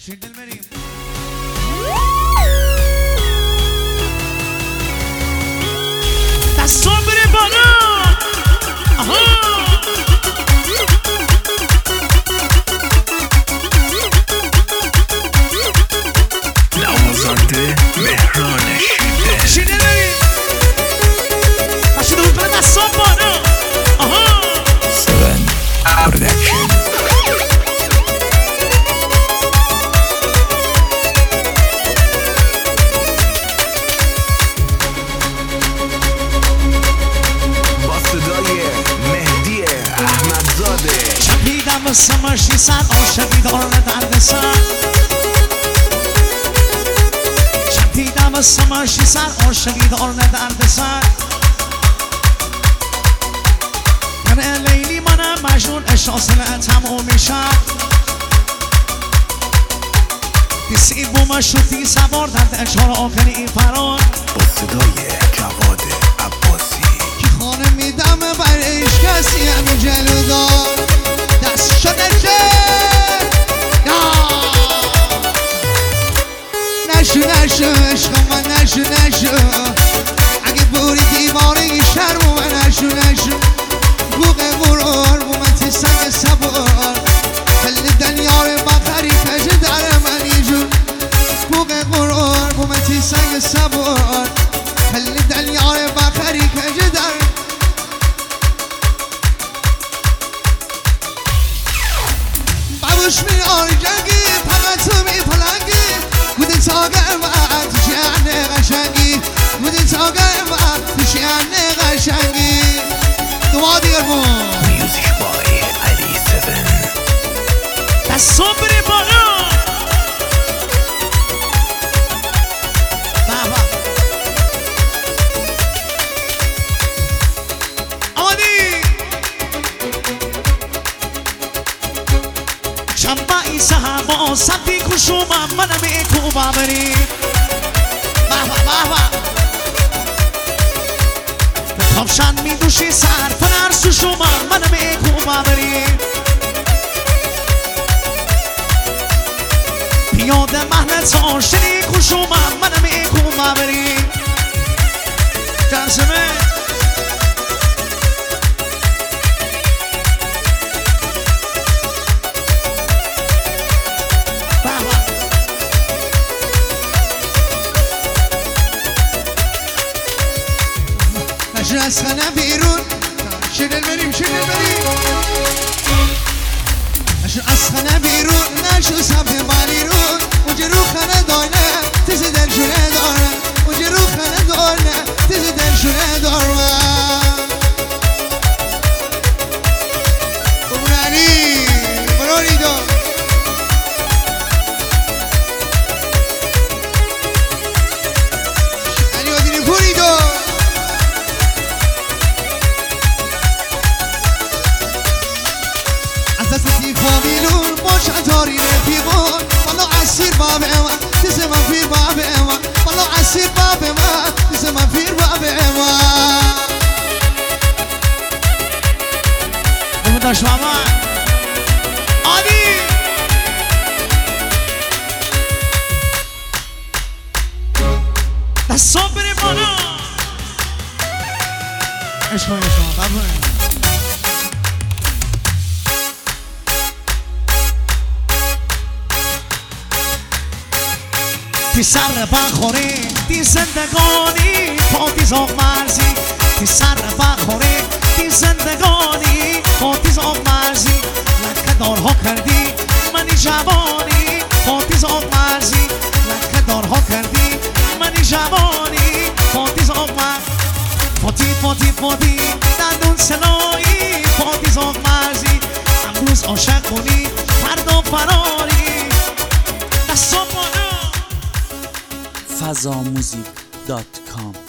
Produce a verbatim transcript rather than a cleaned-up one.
شیل دل بریم دستان بریم بالا آها لوازانده مهران شیده شیل دل بریم باشید اون کنه دستان بالا آها سون پرودکشن سماشی سر عاشقی داره درد سر شدیدم سماشی سر عاشقی داره درد سر من لیلی منم مجنون اشاسل تموم میشم دیسی بوم شدی سوار در اجهار آخری فرار با صدای جواد عباسی که خانه میدم برش کسی همی جلو دار دست شده که نشو نشو عشق من نشو نشو اگه بوری دیواره شرم من نشو نشو بوق غرور بومتی سنگ سبار خلی دنیار بخری کج در منی جون بوق غرور بومتی سنگ سبار خلی دنیار بخری کج در بابوش می آرجنگی فقط تو می پلنگی بودی تاگر وقت تو شهر قشنگی بودی تاگر وقت تو شهر قشنگی دعا دیگر بون میوزیک بای علی سفن دستان بری بالا بابا آمادی شنبایی صحبا سبی کشومم منم ایکو بابری بابا بابا کامشن می دوشی سر پنر سوشومم منم ایکو بابری پیاده محنت آشنی کشومم منم ایکو بابری جرسمه نشو از خانه بیرون شیل دل بریم شیل دل بریم نشو از خانه بیرون نشو سبت مالی رون اونجا رو خانه دارنه تیز دل شونه دارنه اونجا رو خانه دارنه تیز دل شونه دارنه بمون علی برو ریدو علی آدینی پوریدو فامیلون باشن تاری رفیقون والا اسیر باب من دیز من پیر باب من والا اسیر باب من دیز من پیر باب من بمون داشت ماما آدی دستان بری بالا عشق کنید شما بابا تی سر بخوری تی زندگانی با تی زاغ مرزی تی سر بخوری تی زندگانی با تی زاغ مرزی لکه دارها کردی منی جوانی با تی زاغ مرزی لکه دارها کردی منی جوانی با تی زاغ مرزی فاتی فاتی فاتی دندون سلایی با تی زاغ مرزی امروز عاشق کنی فردا فراری دستان بالا فضاموزیک دات کام